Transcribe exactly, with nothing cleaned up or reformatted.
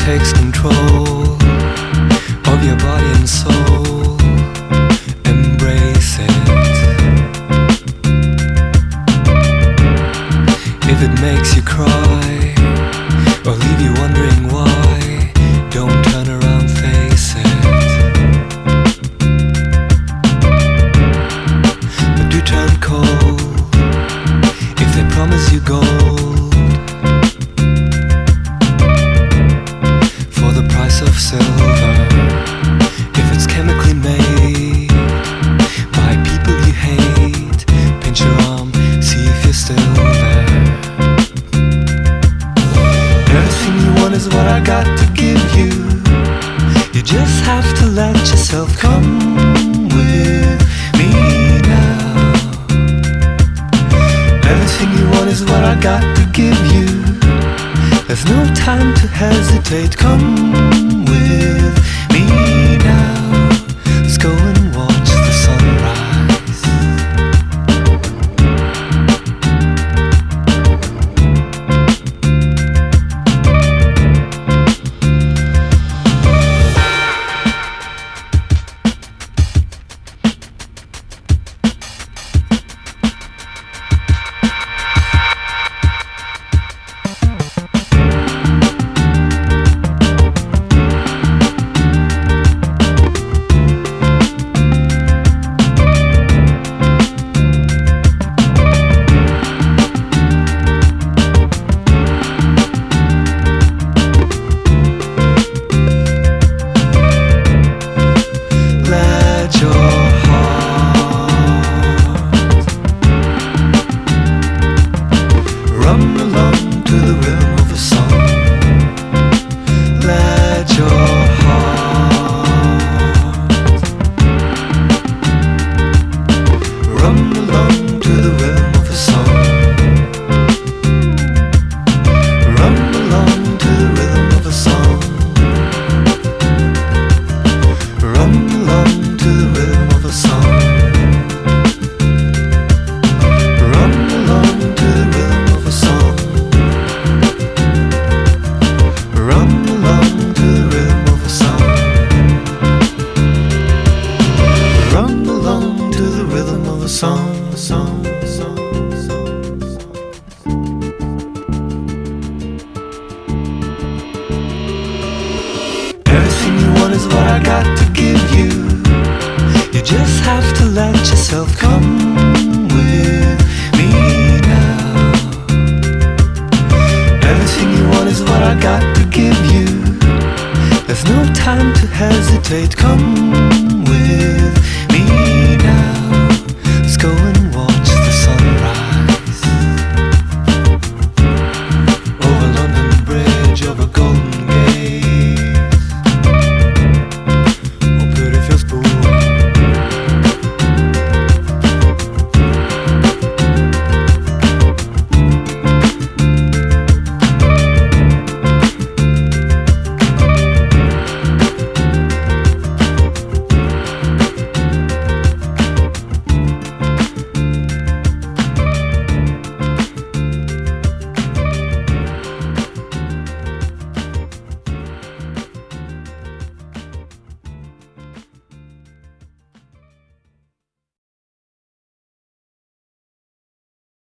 takes control of your body and soul. Embrace it. If it makes you cry or leave you wondering why, don't turn around, face it. But do turn cold if they promise you gold for the price of silver. If it's chemically made by people you hate, pinch your arm, see if you're still there. Everything you want is what I got to give you. You just have to let yourself come with me now. Everything you want is what I got to give you. There's no time to hesitate. Come with me now. Let's go and watch the sunrise. Run along to the rhythm of a song. Let your heart run along to the rhythm of a song. Run along to the rhythm of a song. Run along to the rhythm of a song. Run along to the rhythm of a song. Run along to the rhythm of a song. Run along to the rhythm of a song, song, song, song, song. Everything you want is what I got to give you. You just have to let yourself come with me now. Everything you want is what I got to give you. There's no time to hesitate. Come